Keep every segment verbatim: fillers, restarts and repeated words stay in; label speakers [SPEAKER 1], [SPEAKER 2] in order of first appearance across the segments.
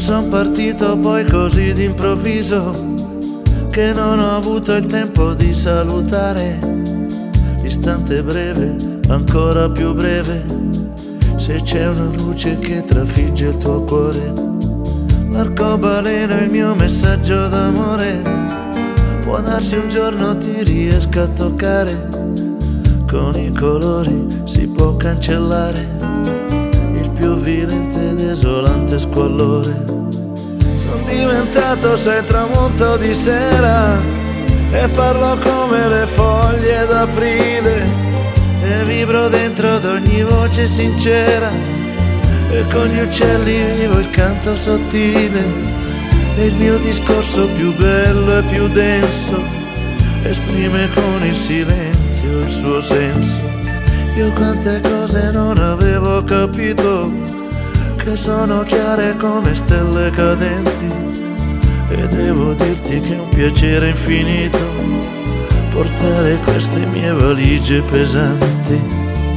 [SPEAKER 1] son partito poi così d'improvviso che non ho avuto il tempo di salutare. Istante breve, ancora più breve, se c'è una luce che trafigge il tuo cuore. L'arcobaleno è il mio messaggio d'amore, può darsi un giorno ti riesca a toccare. Con i colori si può cancellare il più violento e desolante squallore. Sono diventato sei tramonto di sera e parlo come le foglie d'aprile e vibro dentro ad ogni voce sincera e con gli uccelli vivo il canto sottile e il mio discorso più bello e più denso esprime con il silenzio il suo senso. Io quante cose non avevo capito che sono chiare come stelle cadenti e devo dirti che è un piacere infinito portare queste mie valigie pesanti.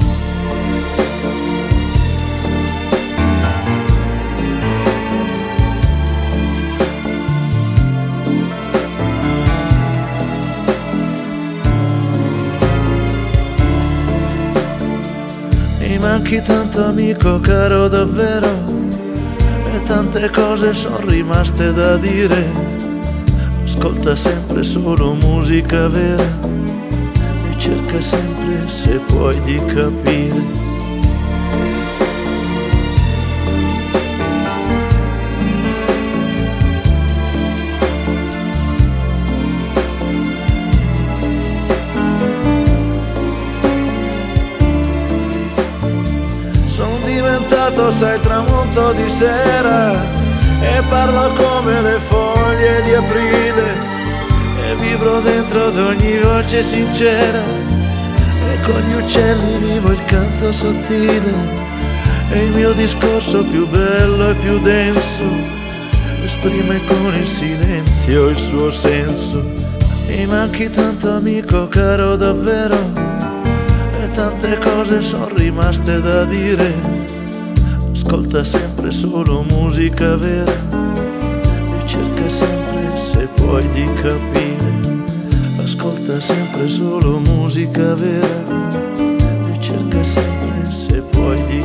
[SPEAKER 1] Mi manchi tanto amico caro davvero e tante cose sono rimaste da dire. Ascolta sempre solo musica vera e cerca sempre se puoi di capire. Diventato sai tramonto di sera e parlo come le foglie di aprile e vibro dentro ad ogni voce sincera e con gli uccelli vivo il canto sottile e il mio discorso più bello e più denso esprime con il silenzio il suo senso. Mi manchi tanto amico caro davvero e tante cose sono rimaste da dire. Ascolta sempre solo musica vera e cerca sempre se puoi di capire. Ascolta sempre solo musica vera e cerca sempre se puoi di